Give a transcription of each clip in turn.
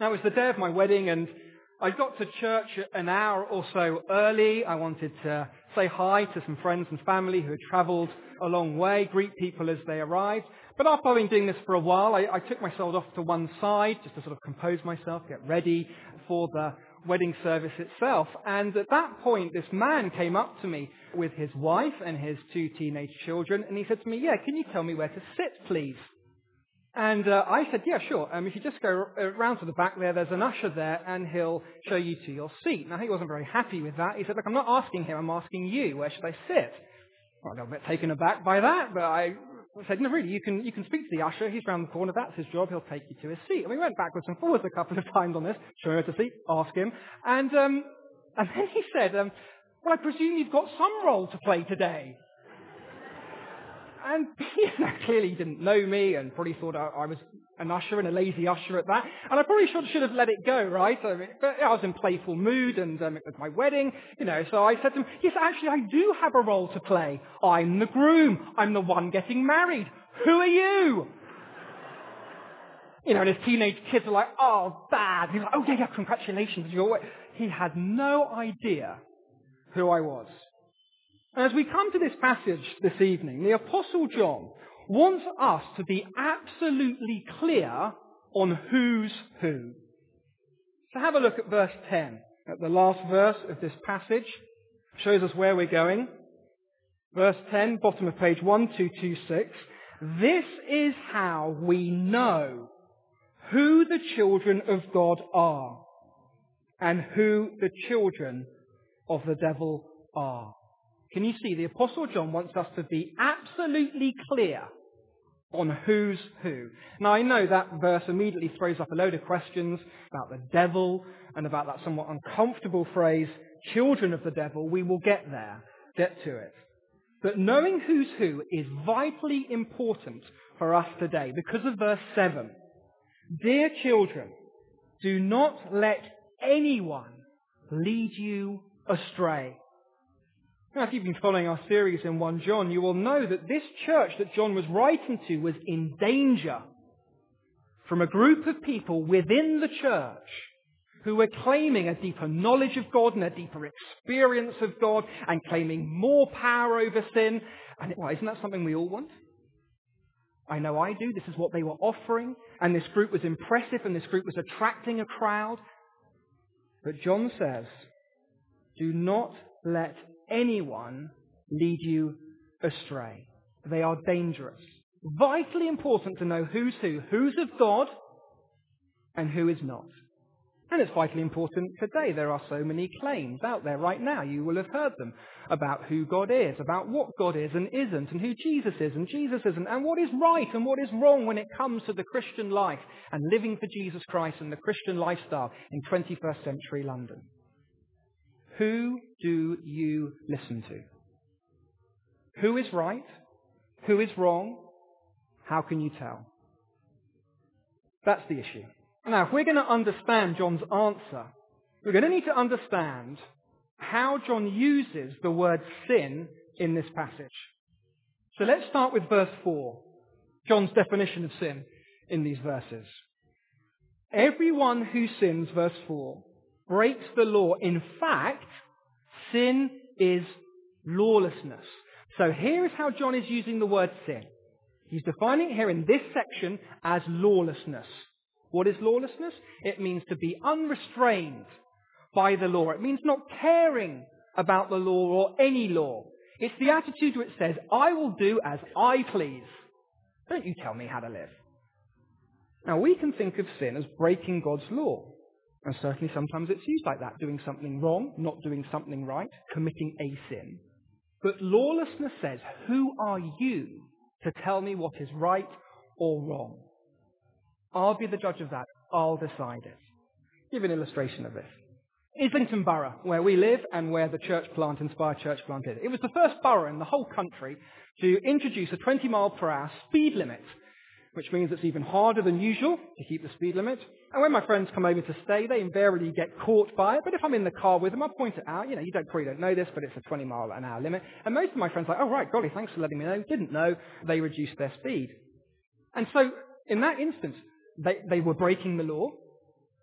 Now, it was the day of my wedding, and I got to church an hour or so early. I wanted to say hi to some friends and family who had travelled a long way, greet people as they arrived. But after I've been doing this for a while, I took myself off to one side just to sort of compose myself, get ready for the wedding service itself. And at that point, this man came up to me with his wife and his 2 teenage children, and he said to me, "Yeah, can you tell me where to sit, please?" And I said, "Yeah, sure. If you just go around to the back there's an usher there, and he'll show you to your seat." Now, he wasn't very happy with that. He said, "Look, I'm not asking him, I'm asking you. Where should I sit?" Well, I got a bit taken aback by that, but I said, "No, really, you can speak to the usher. He's round the corner. That's his job. He'll take you to his seat." And we went backwards and forwards a couple of times on this. Show him where to seat, ask him. And then he said, "Well, I presume you've got some role to play today." And clearly he didn't know me and probably thought I was an usher and a lazy usher at that. And I probably should have let it go, right? But I was in playful mood and it was my wedding, so I said to him, "Yes, actually I do have a role to play. I'm the groom. I'm the one getting married. Who are you?" And his teenage kids are like, "Oh, Dad." He's like, "Oh, yeah, congratulations." He had no idea who I was. As we come to this passage this evening, the Apostle John wants us to be absolutely clear on who's who. So have a look at verse 10, at the last verse of this passage. Shows us where we're going. Verse 10, bottom of page 1226. "This is how we know who the children of God are and who the children of the devil are." Can you see? The Apostle John wants us to be absolutely clear on who's who. Now, I know that verse immediately throws up a load of questions about the devil and about that somewhat uncomfortable phrase, children of the devil. We will get to it. But knowing who's who is vitally important for us today because of verse 7. "Dear children, do not let anyone lead you astray." Now, if you've been following our series in 1 John, you will know that this church that John was writing to was in danger from a group of people within the church who were claiming a deeper knowledge of God and a deeper experience of God and claiming more power over sin. And isn't that something we all want? I know I do. This is what they were offering. And this group was impressive and this group was attracting a crowd. But John says, do not let anyone lead you astray. They are dangerous. Vitally important to know who's who. Who's of God and who is not. And it's vitally important today. There are so many claims out there right now. You will have heard them about who God is, about what God is and isn't, and who Jesus is and Jesus isn't, and what is right and what is wrong when it comes to the Christian life and living for Jesus Christ and the Christian lifestyle in 21st century London. Who do you listen to? Who is right? Who is wrong? How can you tell? That's the issue. Now, if we're going to understand John's answer, we're going to need to understand how John uses the word sin in this passage. So let's start with verse 4, John's definition of sin in these verses. Everyone who sins, verse 4, breaks the law. In fact, sin is lawlessness. So here is how John is using the word sin. He's defining it here in this section as lawlessness. What is lawlessness? It means to be unrestrained by the law. It means not caring about the law or any law. It's the attitude which says, I will do as I please. Don't you tell me how to live. Now, we can think of sin as breaking God's law. And certainly sometimes it's used like that, doing something wrong, not doing something right, committing a sin. But lawlessness says, who are you to tell me what is right or wrong? I'll be the judge of that. I'll decide it. Give an illustration of this. Islington Borough, where we live and where the church plant, Inspire Church Plant, is. It was the first borough in the whole country to introduce a 20 mile per hour speed limit, which means it's even harder than usual to keep the speed limit. And when my friends come over to stay, they invariably get caught by it. But if I'm in the car with them, I point it out. You probably don't know this, but it's a 20 mile an hour limit. And most of my friends are like, oh, right, golly, thanks for letting me know. Didn't know. They reduced their speed. And so in that instance, they were breaking the law.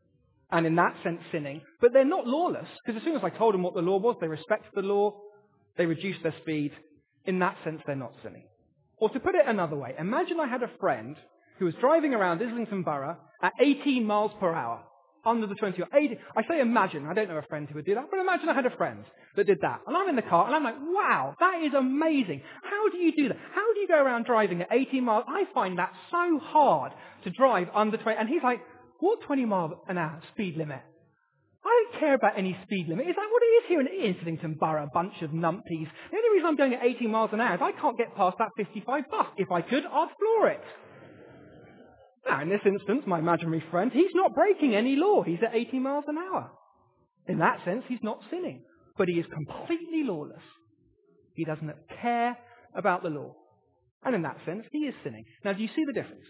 and in that sense sinning, but they're not lawless, because as soon as I told them what the law was, they respected the law, they reduced their speed. In that sense, they're not sinning. Or to put it another way, imagine I had a friend who was driving around Islington Borough at 18 miles per hour, under the 20 or 80. I say imagine, I don't know a friend who would do that, but imagine I had a friend that did that. And I'm in the car, and I'm like, wow, that is amazing. How do you do that? How do you go around driving at 18 miles? I find that so hard to drive under 20. And he's like, what 20 miles an hour speed limit? I don't care about any speed limit. Is that what it is here in Islington Borough, a bunch of numpties? The only reason I'm going at 18 miles an hour is I can't get past that 55 bus. If I could, I'd floor it. Now, in this instance, my imaginary friend, he's not breaking any law. He's at 80 miles an hour. In that sense, he's not sinning. But he is completely lawless. He doesn't care about the law. And in that sense, he is sinning. Now, do you see the difference?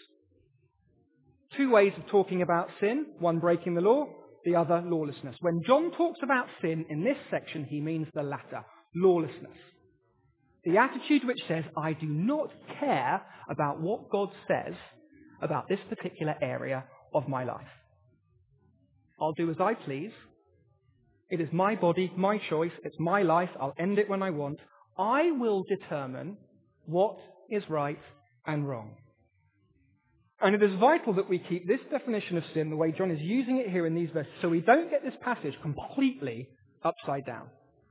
Two ways of talking about sin. One, breaking the law. The other, lawlessness. When John talks about sin in this section, he means the latter, lawlessness. The attitude which says, I do not care about what God says about this particular area of my life. I'll do as I please. It is my body, my choice. It's my life. I'll end it when I want. I will determine what is right and wrong. And it is vital that we keep this definition of sin, the way John is using it here in these verses, so we don't get this passage completely upside down.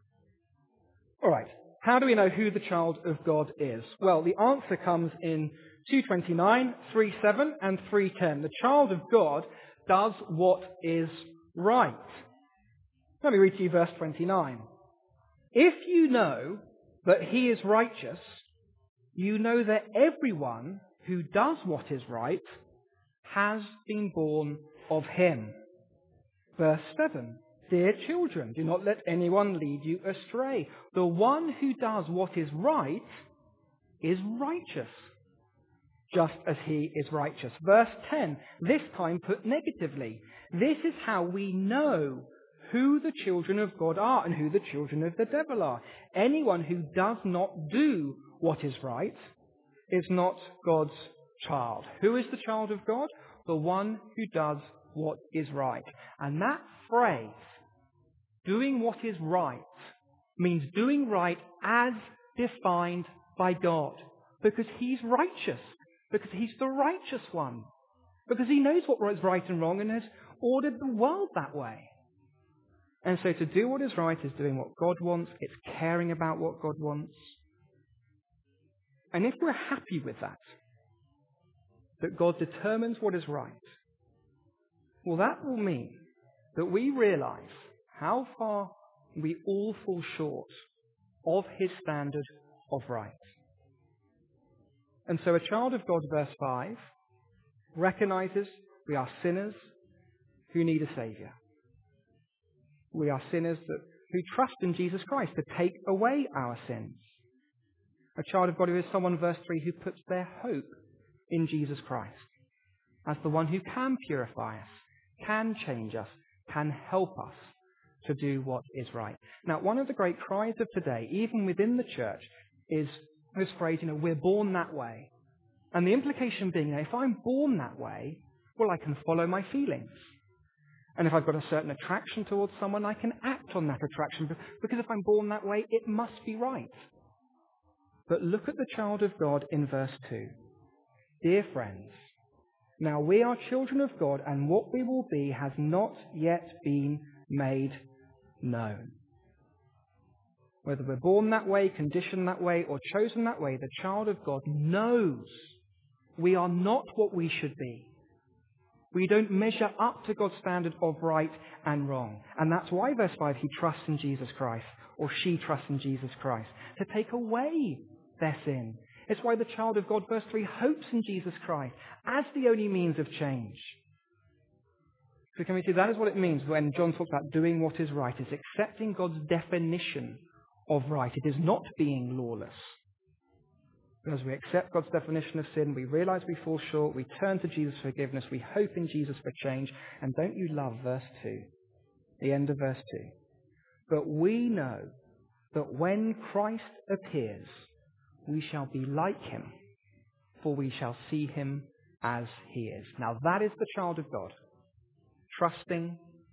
All right, how do we know who the child of God is? Well, the answer comes in 2:29, 3:7, and 3:10. The child of God does what is right. Let me read to you verse 29. If you know that he is righteous, you know that everyone who does what is right has been born of him. Verse 7. Dear children, do not let anyone lead you astray. The one who does what is right is righteous, just as he is righteous. Verse 10, this time put negatively. This is how we know who the children of God are and who the children of the devil are. Anyone who does not do what is right is not God's child. Who is the child of God? The one who does what is right. And that phrase, doing what is right, means doing right as defined by God. Because he's righteous. Because he's the righteous one. Because he knows what is right and wrong and has ordered the world that way. And so to do what is right is doing what God wants. It's caring about what God wants. And if we're happy with that God determines what is right, well, that will mean that we realize how far we all fall short of his standard of right. And so a child of God, verse 5, recognizes we are sinners who need a Saviour. We are sinners who trust in Jesus Christ to take away our sins. A child of God who is someone, verse 3, who puts their hope in Jesus Christ as the one who can purify us, can change us, can help us to do what is right. Now, one of the great cries of today, even within the church, is this phrase, we're born that way. And the implication being, if I'm born that way, well, I can follow my feelings. And if I've got a certain attraction towards someone, I can act on that attraction. Because if I'm born that way, it must be right. But look at the child of God in verse 2. Dear friends, now we are children of God, and what we will be has not yet been made known. Whether we're born that way, conditioned that way, or chosen that way, the child of God knows we are not what we should be. We don't measure up to God's standard of right and wrong. And that's why, verse 5, he trusts in Jesus Christ, or she trusts in Jesus Christ, to take away their sin. It's why the child of God, verse 3, hopes in Jesus Christ as the only means of change. So can we see that is what it means when John talks about doing what is right. It's accepting God's definition of right. It is not being lawless. As we accept God's definition of sin, we realize we fall short, we turn to Jesus for forgiveness, we hope in Jesus for change. And don't you love verse 2, the end of verse 2? But we know that when Christ appears, we shall be like him, for we shall see him as he is. Now that is the child of God, trusting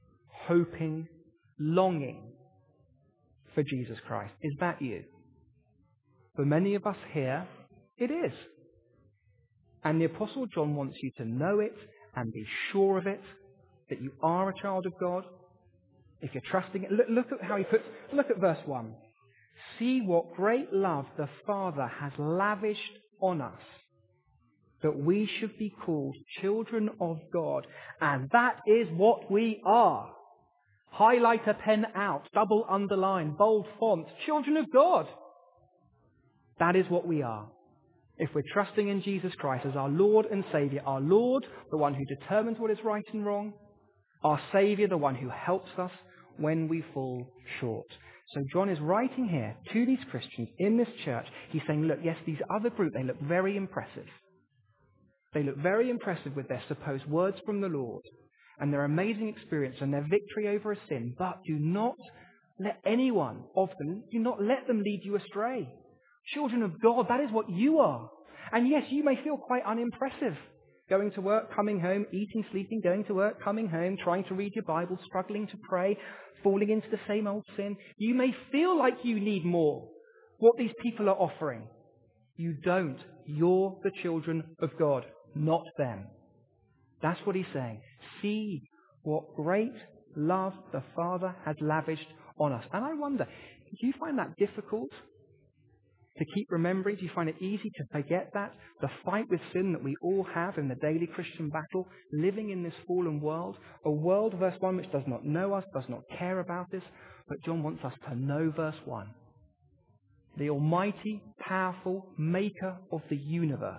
hoping, longing for Jesus Christ. Is that you? For many of us here, it is. And the Apostle John wants you to know it and be sure of it, that you are a child of God. If you're trusting it, look at how he puts, look at verse 1. See what great love the Father has lavished on us, that we should be called children of God. And that is what we are. Highlighter pen out, double underline, bold font, children of God. That is what we are. If we're trusting in Jesus Christ as our Lord and Saviour, our Lord, the one who determines what is right and wrong, our Saviour, the one who helps us when we fall short. So John is writing here to these Christians in this church. He's saying, look, yes, these other group, they look very impressive. They look very impressive with their supposed words from the Lord and their amazing experience and their victory over a sin, but do not let anyone of them, do not let them lead you astray. Children of God, that is what you are. And yes, you may feel quite unimpressive. Going to work, coming home, eating, sleeping, going to work, coming home, trying to read your Bible, struggling to pray, falling into the same old sin. You may feel like you need more. What these people are offering. You don't. You're the children of God, not them. That's what he's saying. See what great love the Father has lavished on us. And I wonder, do you find that difficult to keep remembering? Do you find it easy to forget that? The fight with sin that we all have in the daily Christian battle, living in this fallen world, a world, verse 1, which does not know us, does not care about us, but John wants us to know verse 1. The almighty, powerful maker of the universe.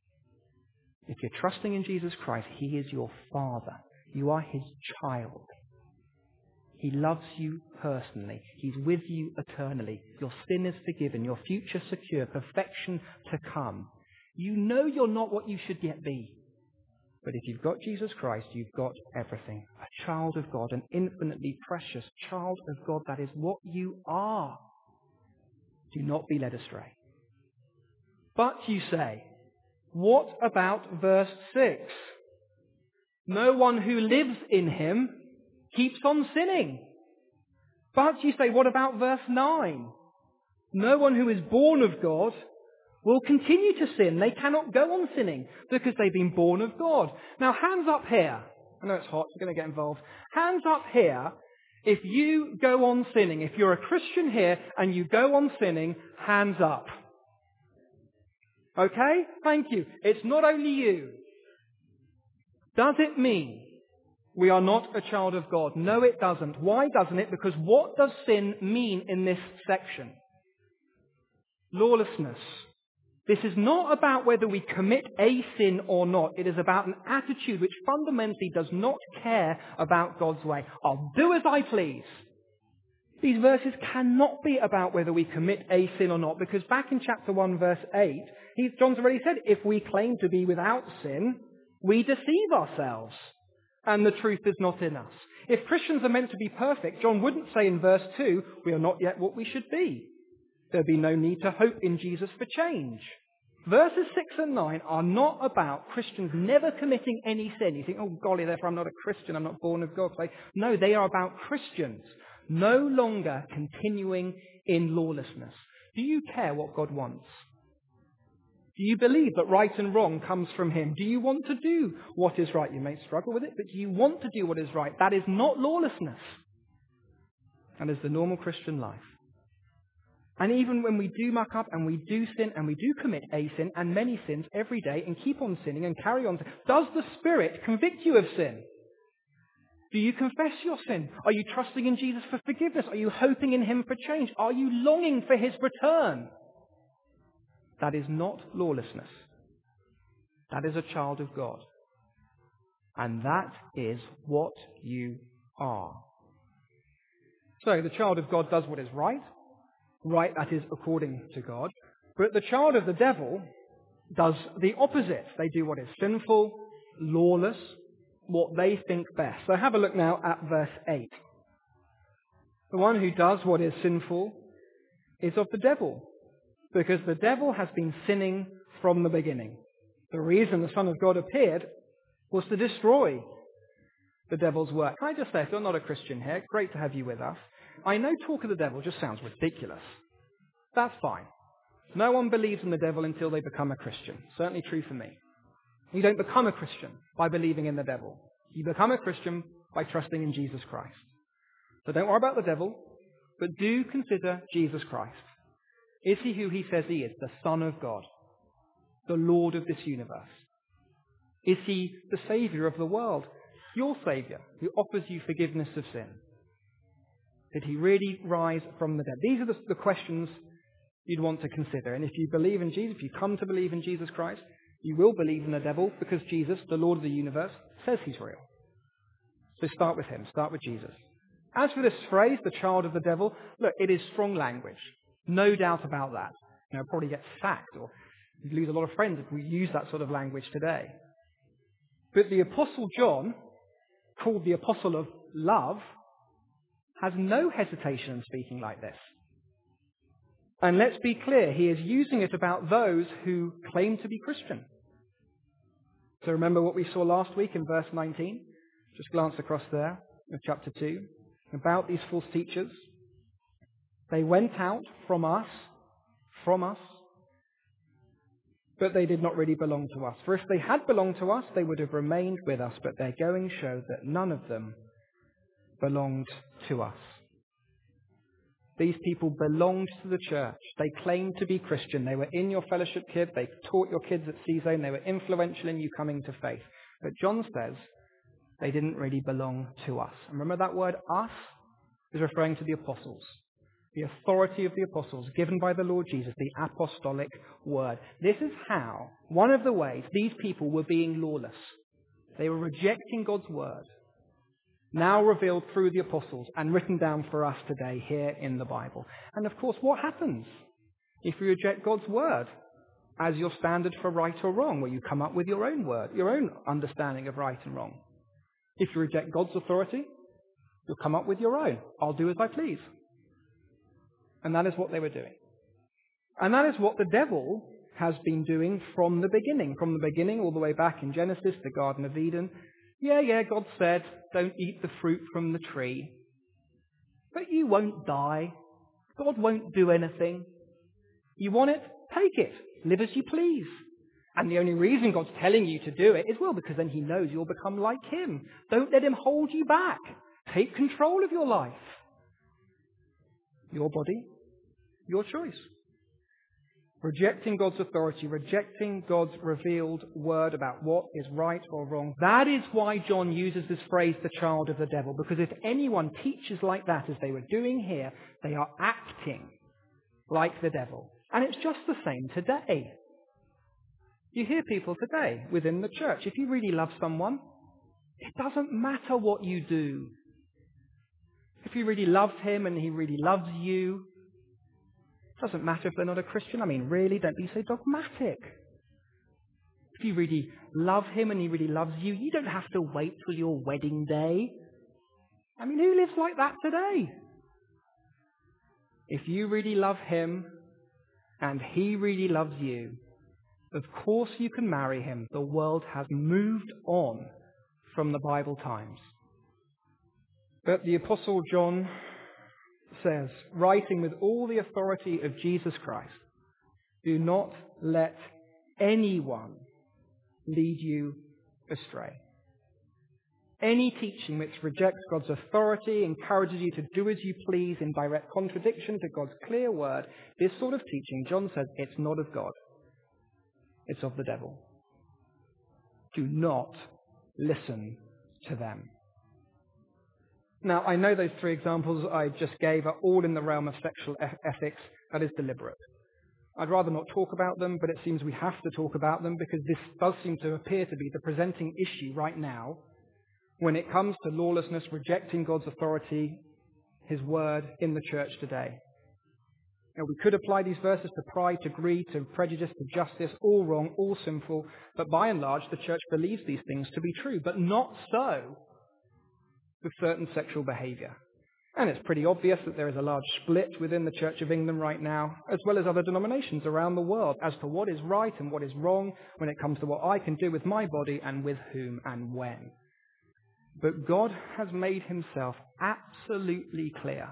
If you're trusting in Jesus Christ, he is your Father. You are his child. He loves you personally. He's with you eternally. Your sin is forgiven. Your future secure. Perfection to come. You know you're not what you should yet be. But if you've got Jesus Christ, you've got everything. A child of God, an infinitely precious child of God. That is what you are. Do not be led astray. But you say, what about verse 6? No one who lives in him keeps on sinning. But you say, what about verse 9? No one who is born of God will continue to sin. They cannot go on sinning because they've been born of God. Now, hands up here. I know it's hot, we're going to get involved. Hands up here if you go on sinning. If you're a Christian here and you go on sinning, hands up. Okay? Thank you. It's not only you. Does it mean we are not a child of God? No, it doesn't. Why doesn't it? Because what does sin mean in this section? Lawlessness. This is not about whether we commit a sin or not. It is about an attitude which fundamentally does not care about God's way. I'll do as I please. These verses cannot be about whether we commit a sin or not, because back in chapter 1, verse 8, John's already said, if we claim to be without sin, we deceive ourselves, and the truth is not in us. If Christians are meant to be perfect, John wouldn't say in verse 2, we are not yet what we should be. There'd be no need to hope in Jesus for change. Verses 6 and 9 are not about Christians never committing any sin. You think, oh golly, therefore I'm not a Christian, I'm not born of God. No, they are about Christians no longer continuing in lawlessness. Do you care what God wants? Do you believe that right and wrong comes from him? Do you want to do what is right? You may struggle with it, but do you want to do what is right? That is not lawlessness. That is the normal Christian life. And even when we do muck up and we do sin and we do commit a sin and many sins every day and keep on sinning and carry on, does the Spirit convict you of sin? Do you confess your sin? Are you trusting in Jesus for forgiveness? Are you hoping in him for change? Are you longing for his return? That is not lawlessness. That is a child of God. And that is what you are. So the child of God does what is right. Right, that is according to God. But the child of the devil does the opposite. They do what is sinful, lawless, what they think best. So have a look now at verse 8. The one who does what is sinful is of the devil, because the devil has been sinning from the beginning. The reason the Son of God appeared was to destroy the devil's work. Can I just say, if you're not a Christian here, great to have you with us. I know talk of the devil just sounds ridiculous. That's fine. No one believes in the devil until they become a Christian. Certainly true for me. You don't become a Christian by believing in the devil. You become a Christian by trusting in Jesus Christ. So don't worry about the devil, but do consider Jesus Christ. Is he who he says he is, the Son of God, the Lord of this universe? Is he the Saviour of the world, your Saviour, who offers you forgiveness of sin? Did he really rise from the dead? These are the questions you'd want to consider. And if you believe in Jesus, if you come to believe in Jesus Christ, you will believe in the devil because Jesus, the Lord of the universe, says he's real. So start with him. Start with Jesus. As for this phrase, the child of the devil, look, it is strong language. No doubt about that. Probably get sacked or you'd lose a lot of friends if we use that sort of language today. But the Apostle John, called the Apostle of Love, has no hesitation in speaking like this. And let's be clear, he is using it about those who claim to be Christian. So remember what we saw last week in verse 19? Just glance across there, in chapter 2, about these false teachers. They went out from us, but they did not really belong to us. For if they had belonged to us, they would have remained with us, but their going showed that none of them belonged to us. These people belonged to the church. They claimed to be Christian. They were in your fellowship kit. They taught your kids at C-Zone. They were influential in you coming to faith. But John says they didn't really belong to us. And remember that word us is referring to the apostles. The authority of the apostles given by the Lord Jesus, the apostolic word. This is how, one of the ways, these people were being lawless. They were rejecting God's word, now revealed through the apostles and written down for us today here in the Bible. And of course, what happens if you reject God's word as your standard for right or wrong, where you come up with your own word, your own understanding of right and wrong? If you reject God's authority, you'll come up with your own. I'll do as I please. And that is what they were doing. And that is what the devil has been doing from the beginning all the way back in Genesis, the Garden of Eden. Yeah, God said, don't eat the fruit from the tree. But you won't die. God won't do anything. You want it? Take it. Live as you please. And the only reason God's telling you to do it is, well, because then he knows you'll become like him. Don't let him hold you back. Take control of your life. Your body, your choice. Rejecting God's authority, rejecting God's revealed word about what is right or wrong. That is why John uses this phrase, the child of the devil. Because if anyone teaches like that, as they were doing here, they are acting like the devil. And it's just the same today. You hear people today within the church. If you really love someone, it doesn't matter what you do. If you really love him and he really loves you, it doesn't matter if they're not a Christian. I mean, really, don't be so dogmatic. If you really love him and he really loves you, you don't have to wait till your wedding day. I mean, who lives like that today? If you really love him and he really loves you, of course you can marry him. The world has moved on from the Bible times. But the Apostle John says, writing with all the authority of Jesus Christ, do not let anyone lead you astray. Any teaching which rejects God's authority, encourages you to do as you please in direct contradiction to God's clear word, this sort of teaching, John says, it's not of God. It's of the devil. Do not listen to them. Now, I know those three examples I just gave are all in the realm of sexual ethics. That is deliberate. I'd rather not talk about them, but it seems we have to talk about them because this does seem to appear to be the presenting issue right now when it comes to lawlessness, rejecting God's authority, his word in the church today. Now, we could apply these verses to pride, to greed, to prejudice, to justice, all wrong, all sinful, but by and large the church believes these things to be true, but not so with certain sexual behavior. And it's pretty obvious that there is a large split within the Church of England right now, as well as other denominations around the world, as to what is right and what is wrong when it comes to what I can do with my body and with whom and when. But God has made himself absolutely clear.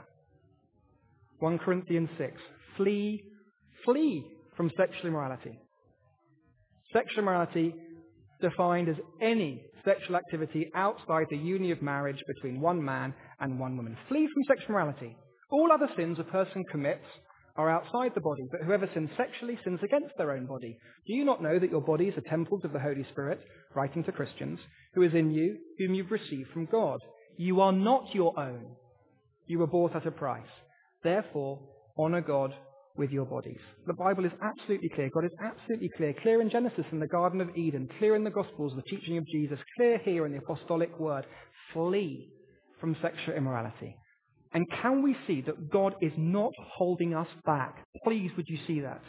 1 Corinthians 6, flee from sexual immorality. Sexual immorality defined as any sexual activity outside the union of marriage between one man and one woman. Flee from sexual immorality. All other sins a person commits are outside the body, but whoever sins sexually sins against their own body. Do you not know that your bodies are temples of the Holy Spirit, writing to Christians, who is in you, whom you've received from God? You are not your own. You were bought at a price. Therefore, honor God with your bodies. The Bible is absolutely clear. God is absolutely clear. Clear in Genesis in the Garden of Eden. Clear in the Gospels, the teaching of Jesus. Clear here in the apostolic word. Flee from sexual immorality. And can we see that God is not holding us back? Please, would you see that?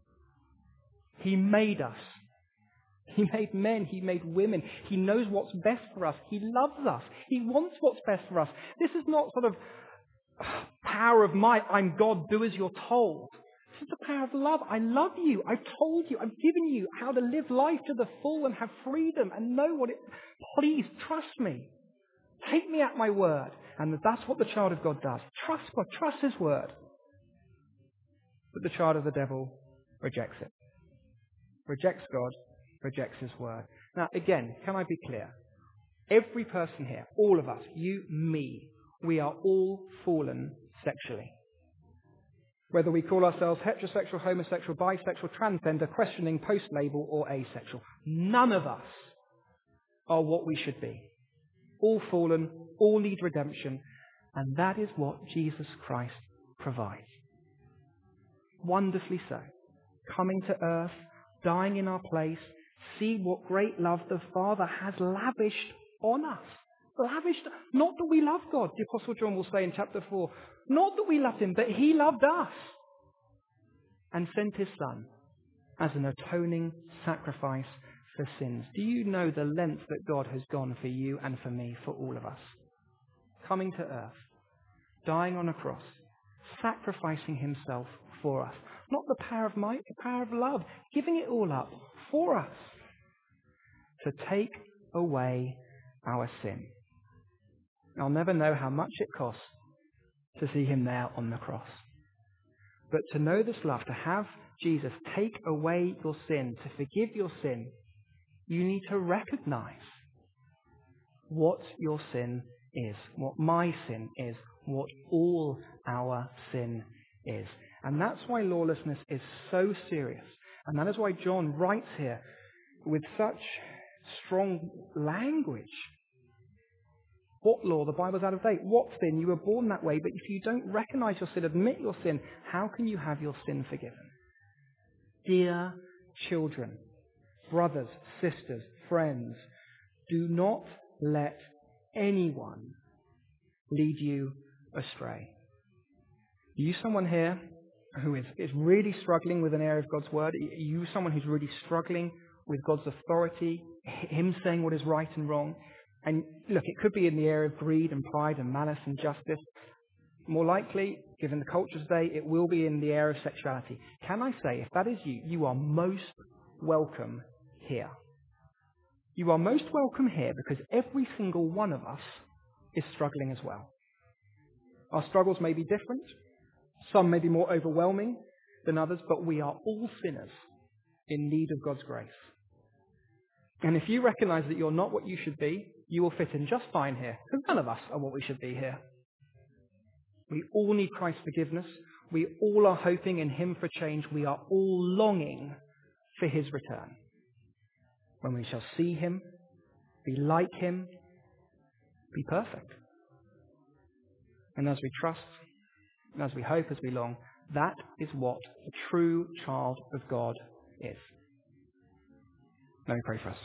He made us. He made men. He made women. He knows what's best for us. He loves us. He wants what's best for us. This is not sort of power of might. I'm God. Do as you're told. This is the power of love. I love you. I've told you. I've given you how to live life to the full and have freedom and know what it... Please, trust me. Take me at my word. And that's what the child of God does. Trust God. Trust his word. But the child of the devil rejects it. Rejects God. Rejects his word. Now, again, can I be clear? Every person here, all of us, you, me, we are all fallen sexually. Whether we call ourselves heterosexual, homosexual, bisexual, transgender, questioning, post-label, or asexual. None of us are what we should be. All fallen, all need redemption, and that is what Jesus Christ provides. Wonderfully so. Coming to earth, dying in our place, see what great love the Father has lavished on us. Lavished, not that we love God, the Apostle John will say in chapter 4, not that we loved him, but he loved us and sent his Son as an atoning sacrifice for sins. Do you know the length that God has gone for you and for me, for all of us? Coming to earth, dying on a cross, sacrificing himself for us. Not the power of might, the power of love, giving it all up for us to take away our sin. I'll never know how much it costs to see him there on the cross. But to know this love, to have Jesus take away your sin, to forgive your sin, you need to recognize what your sin is, what my sin is, what all our sin is. And that's why lawlessness is so serious. And that is why John writes here with such strong language. What law? The Bible's out of date. What sin? You were born that way, but if you don't recognize your sin, admit your sin, how can you have your sin forgiven? Dear children, brothers, sisters, friends, do not let anyone lead you astray. Are you someone here who is really struggling with an area of God's word? Are you someone who's really struggling with God's authority, him saying what is right and wrong? And look, it could be in the area of greed and pride and malice and justice. More likely, given the culture today, it will be in the area of sexuality. Can I say, if that is you, you are most welcome here. You are most welcome here because every single one of us is struggling as well. Our struggles may be different. Some may be more overwhelming than others, but we are all sinners in need of God's grace. And if you recognize that you're not what you should be, you will fit in just fine here, because none of us are what we should be here. We all need Christ's forgiveness. We all are hoping in him for change. We are all longing for his return, when we shall see him, be like him, be perfect. And as we trust, and as we hope, as we long, that is what the true child of God is. Let me pray for us.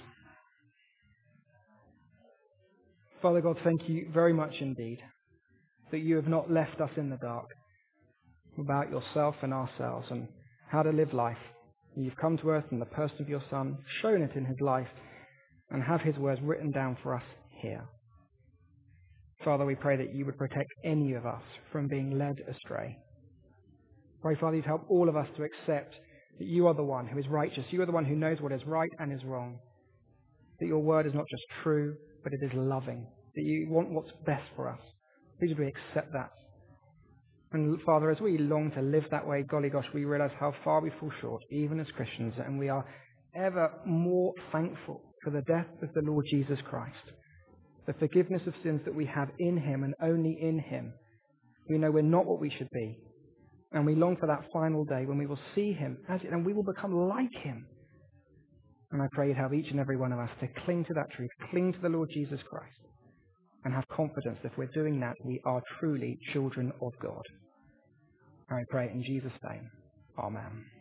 Father God, thank you very much indeed that you have not left us in the dark about yourself and ourselves and how to live life. You've come to earth in the person of your Son, shown it in his life, and have his words written down for us here. Father, we pray that you would protect any of us from being led astray. Pray, Father, you'd help all of us to accept that you are the one who is righteous. You are the one who knows what is right and is wrong. That your word is not just true, but it is loving. that you want what's best for us. Please would we accept that. And Father, as we long to live that way, golly gosh, we realize how far we fall short, even as Christians, and we are ever more thankful for the death of the Lord Jesus Christ, the forgiveness of sins that we have in him and only in him. We know we're not what we should be, and we long for that final day when we will see him and we will become like him. And I pray you'd help each and every one of us to cling to that truth, cling to the Lord Jesus Christ, and have confidence that if we're doing that, we are truly children of God. I pray it in Jesus' name. Amen.